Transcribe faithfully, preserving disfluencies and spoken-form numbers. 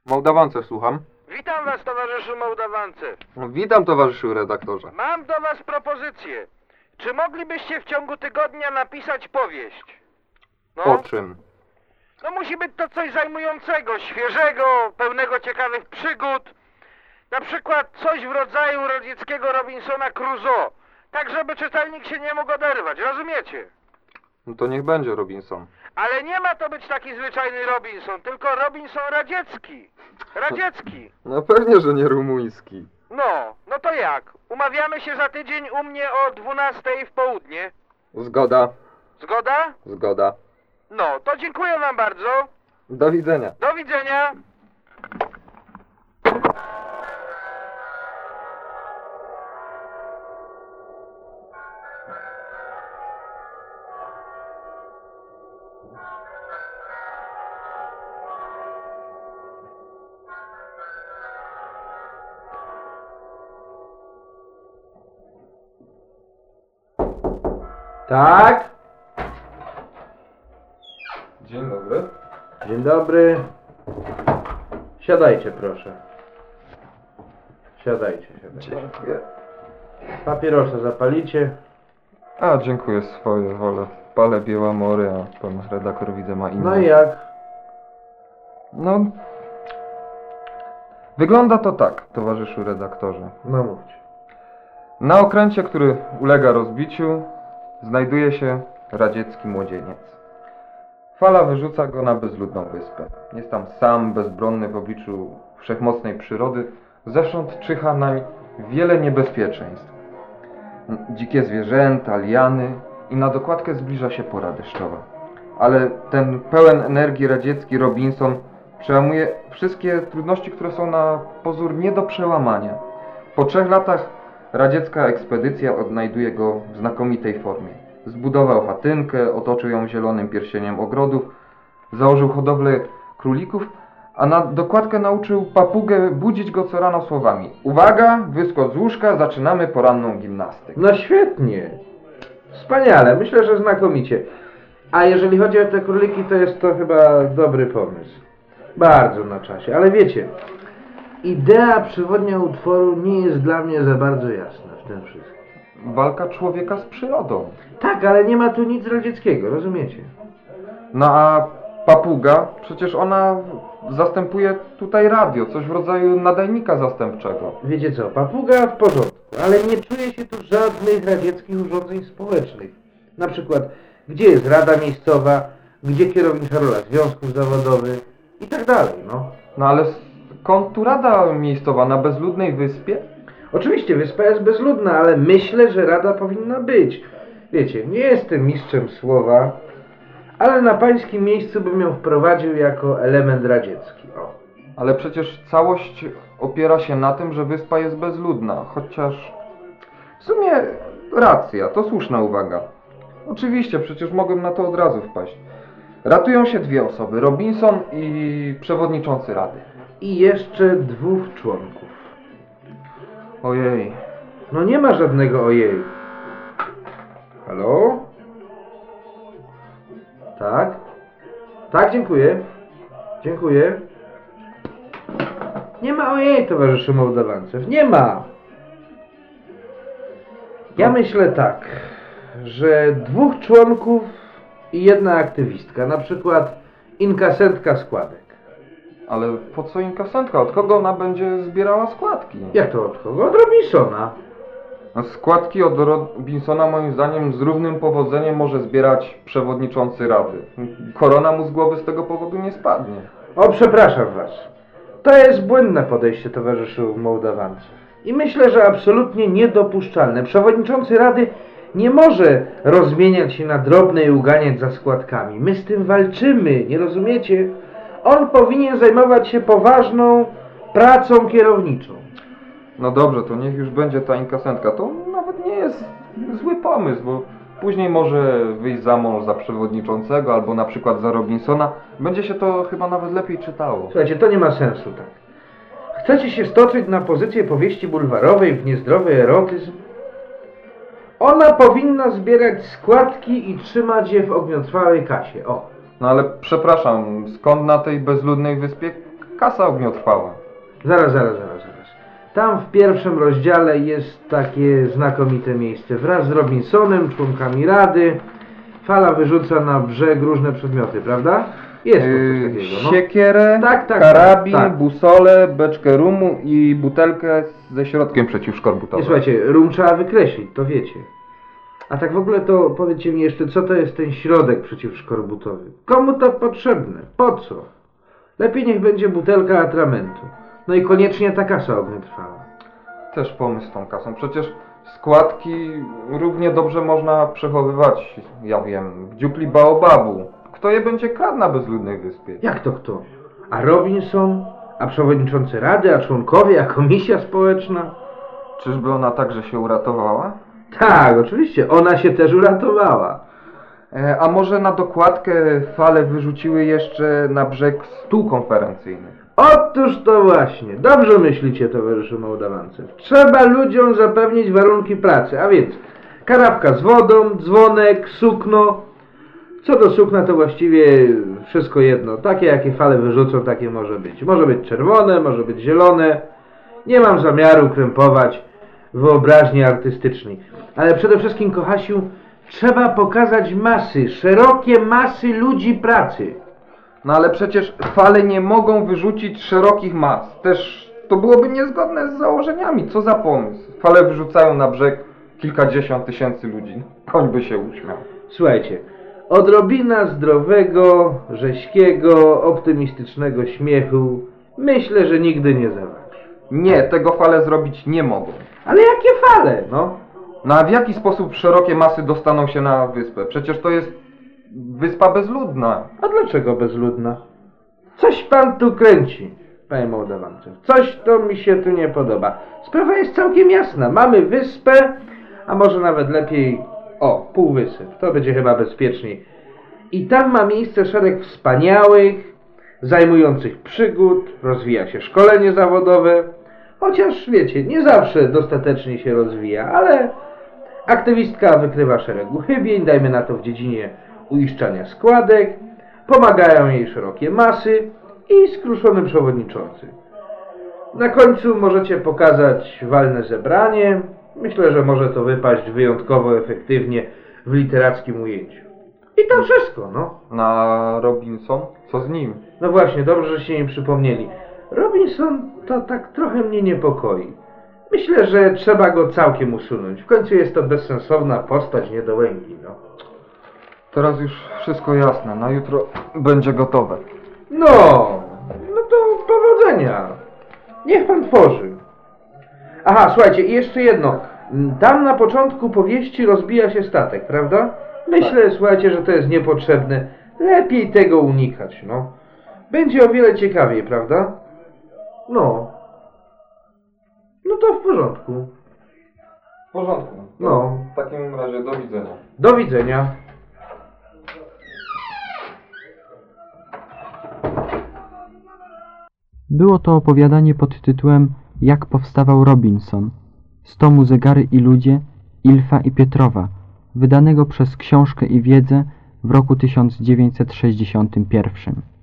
Mołdawance, słucham. Witam was, towarzyszu Mołdawance. Witam, towarzyszu redaktorze. Mam do was propozycję. Czy moglibyście w ciągu tygodnia napisać powieść? No, O czym? no musi być to coś zajmującego, świeżego, pełnego ciekawych przygód. Na przykład coś w rodzaju radzieckiego Robinsona Crusoe. Tak, żeby czytelnik się nie mógł oderwać, rozumiecie? No to niech będzie Robinson. Ale nie ma to być taki zwyczajny Robinson, tylko Robinson radziecki. Radziecki. No pewnie, że nie rumuński. No, no to jak? Umawiamy się za tydzień u mnie o dwunastej w południe. Zgoda, Zgoda? zgoda. No, to dziękuję wam bardzo. Do widzenia. Do widzenia. Tak? Dzień dobry. Dzień dobry. Siadajcie, proszę. Siadajcie, siadajcie. Dziękuję. Papierosa zapalicie. A, dziękuję, swoje wolę. Palę Białamory, a pan redaktor widzę ma inne. No i jak? No... Wygląda to tak, towarzyszu redaktorze. No mówcie. Na okręcie, który ulega rozbiciu, znajduje się radziecki młodzieniec. Fala wyrzuca go na bezludną wyspę. Jest tam sam, bezbronny w obliczu wszechmocnej przyrody. Zewsząd czyha nań wiele niebezpieczeństw. Dzikie zwierzęta, liany i na dokładkę zbliża się pora deszczowa. Ale ten pełen energii radziecki Robinson przełamuje wszystkie trudności, które są na pozór nie do przełamania. Po trzech latach radziecka ekspedycja odnajduje go w znakomitej formie. Zbudował chatynkę, otoczył ją zielonym pierścieniem ogrodów, założył hodowlę królików, a na dokładkę nauczył papugę budzić go co rano słowami: uwaga, wyskocz z łóżka, zaczynamy poranną gimnastykę. No świetnie. Wspaniale, myślę, że znakomicie. A jeżeli chodzi o te króliki, to jest to chyba dobry pomysł. Bardzo na czasie, ale wiecie, idea przewodnia utworu nie jest dla mnie za bardzo jasna w tym wszystkim. Walka człowieka z przyrodą. Tak, ale nie ma tu nic radzieckiego, rozumiecie? No a papuga, przecież ona zastępuje tutaj radio, coś w rodzaju nadajnika zastępczego. Wiecie co, papuga w porządku, ale nie czuje się tu żadnych radzieckich urządzeń społecznych. Na przykład, gdzie jest rada miejscowa, gdzie kierownik rola związków zawodowych i tak dalej, no. No ale skąd tu rada miejscowa, na bezludnej wyspie? Oczywiście wyspa jest bezludna, ale myślę, że rada powinna być. Wiecie, nie jestem mistrzem słowa, ale na pańskim miejscu bym ją wprowadził jako element radziecki. O. Ale przecież całość opiera się na tym, że wyspa jest bezludna, chociaż w sumie racja, to słuszna uwaga. Oczywiście, przecież mogłem na to od razu wpaść. Ratują się dwie osoby, Robinson i przewodniczący rady. I jeszcze dwóch członków. Ojej. No nie ma żadnego ojej. Halo? Tak? Tak, dziękuję. Dziękuję. Nie ma ojej, towarzyszu Mołdawancew. Nie ma. Ja myślę tak, że dwóch członków i jedna aktywistka, na przykład inkasentka składek. Ale po co inkasentka? Od kogo ona będzie zbierała składki? Jak to od kogo? Od Robinsona. No, składki od Robinsona moim zdaniem z równym powodzeniem może zbierać przewodniczący rady. Korona mu z głowy z tego powodu nie spadnie. O, przepraszam was. To jest błędne podejście, towarzyszu Mołdawancew. I myślę, że absolutnie niedopuszczalne. Przewodniczący rady nie może rozmieniać się na drobne i uganiać za składkami. My z tym walczymy, nie rozumiecie? On powinien zajmować się poważną pracą kierowniczą. No dobrze, to niech już będzie ta inkasentka. To nawet nie jest zły pomysł, bo później może wyjść za mąż za przewodniczącego albo na przykład za Robinsona. Będzie się to chyba nawet lepiej czytało. Słuchajcie, to nie ma sensu tak. Chcecie się stoczyć na pozycję powieści bulwarowej w niezdrowy erotyzm? Ona powinna zbierać składki i trzymać je w ogniotrwałej kasie. O. No ale przepraszam, skąd na tej bezludnej wyspie Kasa ogniotrwała. Zaraz, zaraz, zaraz, zaraz. Tam w pierwszym rozdziale jest takie znakomite miejsce. Wraz z Robinsonem, członkami Rady, Fala wyrzuca na brzeg różne przedmioty, prawda? Jest to coś Yy, takiego, no. siekierę, Tak, tak, karabin, tak. busolę, beczkę rumu i butelkę ze środkiem przeciwszkorbutowym. Nie, słuchajcie, rum trzeba wykreślić, to wiecie. A tak w ogóle to powiedzcie mi jeszcze, co to jest ten środek przeciwszkorbutowy? Komu to potrzebne? Po co? Lepiej niech będzie butelka atramentu. No i koniecznie ta kasa ogniotrwała. Też pomysł z tą kasą. Przecież składki równie dobrze można przechowywać, ja wiem, w dziupli baobabu. Kto je będzie kradł na bezludnej wyspie? Jak to kto? A Robinson? A przewodniczący Rady? A członkowie? A komisja społeczna? Czyżby ona także się uratowała? Tak, oczywiście, ona się też uratowała. E, a może na dokładkę Fale wyrzuciły jeszcze na brzeg stół konferencyjny? Otóż to właśnie. Dobrze myślicie, towarzyszu Mołdawancew. Trzeba ludziom zapewnić warunki pracy, a więc karafka z wodą, dzwonek, sukno. Co do sukna to właściwie wszystko jedno. Takie jakie Fale wyrzucą, takie może być. Może być czerwone, może być zielone. Nie mam zamiaru krępować wyobraźni artystycznej. Ale przede wszystkim, kochasiu, trzeba pokazać masy, szerokie masy ludzi pracy. No ale przecież Fale nie mogą wyrzucić szerokich mas. Też to byłoby niezgodne z założeniami. Co za pomysł? Fale wyrzucają na brzeg kilkadziesiąt tysięcy ludzi. Koń by się uśmiał. Słuchajcie, odrobina zdrowego, rześkiego, optymistycznego śmiechu myślę, że nigdy nie zabraknie. Nie, tego Fale zrobić nie mogą. Ale jakie fale, no? No a w jaki sposób szerokie masy dostaną się na wyspę? Przecież to jest wyspa bezludna. A dlaczego bezludna? Coś pan tu kręci, panie Mołdawancew. Coś to mi się tu nie podoba. Sprawa jest całkiem jasna. Mamy wyspę, a może nawet lepiej, o, półwysep. To będzie chyba bezpieczniej. I tam ma miejsce szereg wspaniałych, zajmujących przygód, rozwija się szkolenie zawodowe. Chociaż, wiecie, nie zawsze dostatecznie się rozwija, ale aktywistka wykrywa szereg uchybień, dajmy na to w dziedzinie uiszczania składek, pomagają jej szerokie masy i skruszony przewodniczący. Na końcu możecie pokazać walne zebranie. Myślę, że może to wypaść wyjątkowo efektywnie w literackim ujęciu. I to wszystko, no. Na Robinson? Co z nim? No właśnie, dobrze, że się mi przypomnieli. Robinson to tak trochę mnie niepokoi. Myślę, że trzeba go całkiem usunąć. W końcu jest to bezsensowna postać niedołęgi, no. Teraz już wszystko jasne. Na jutro będzie gotowe. No, no to powodzenia. Niech pan tworzy. Aha, słuchajcie, i jeszcze jedno. Tam na początku powieści rozbija się statek, prawda? Myślę, słuchajcie, że to jest niepotrzebne. Lepiej tego unikać, no. Będzie o wiele ciekawiej, prawda? No. No to w porządku. W porządku. No. W takim razie do widzenia. Do widzenia. Było to opowiadanie pod tytułem Jak powstawał Robinson z tomu Zegary i ludzie Ilfa i Pietrowa, wydanego przez Książkę i Wiedzę w roku tysiąc dziewięćset sześćdziesiątym pierwszym.